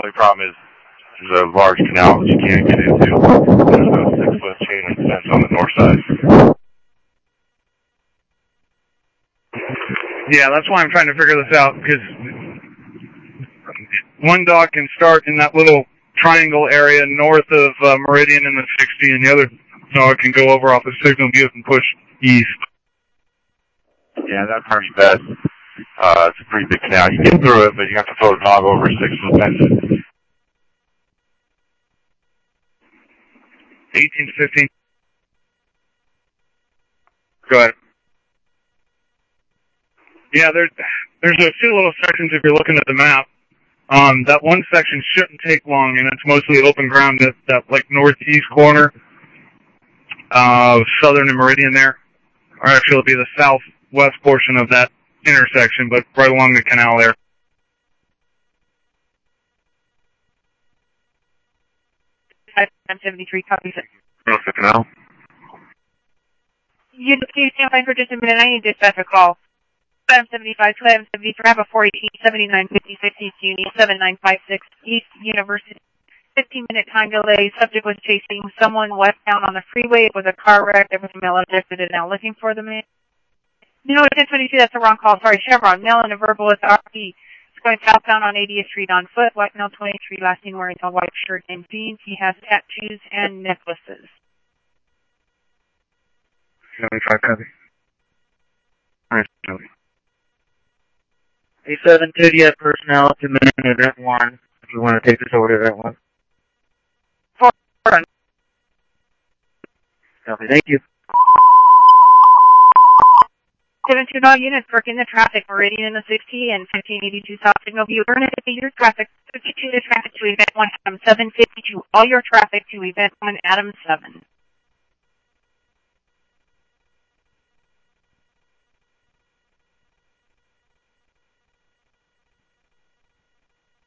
only problem is there's a large canal that you can't get into. There's a 6-foot chain link fence on the north side. Yeah, that's why I'm trying to figure this out, because one dog can start in that little triangle area north of Meridian and the 60, and the other dog can go over off the Signal Butte and push east. Yeah, that'd probably be best. It's a pretty big canal. You can get through it, but you have to throw the dog over 6-foot fences. 18 to 15. Go ahead. Yeah, there's a few little sections if you're looking at the map. That one section shouldn't take long, and it's mostly open ground. That like northeast corner of Southern and Meridian there, or actually it'll be the southwest portion of that intersection, but right along the canal there. I'm 73, copy. North of the canal. You stand by for just a minute. I need to dispatch a call. 575 to 573, have a 418 7956 East Uni 7956 East University. 15-minute time delay. Subject was chasing someone westbound on the freeway. It was a car wreck. There was a male objected and now looking for the man. No, 1022, that's the wrong call. Sorry, Chevron. Male and a verbal with RP. It's going southbound on 80th Street on foot. White male 23, last name wearing a white shirt and jeans. He has tattoos and necklaces. 75 copy. Alright, copy. A7 2 personnel to man event 1. If you want to take this over to event 1. Copy, thank you. 729 units working the traffic, Meridian in the 60 and 1582 South Signal View. Turn it to your traffic, 52 to traffic to event 1, Adam 752. All your traffic to event 1, Adam 7.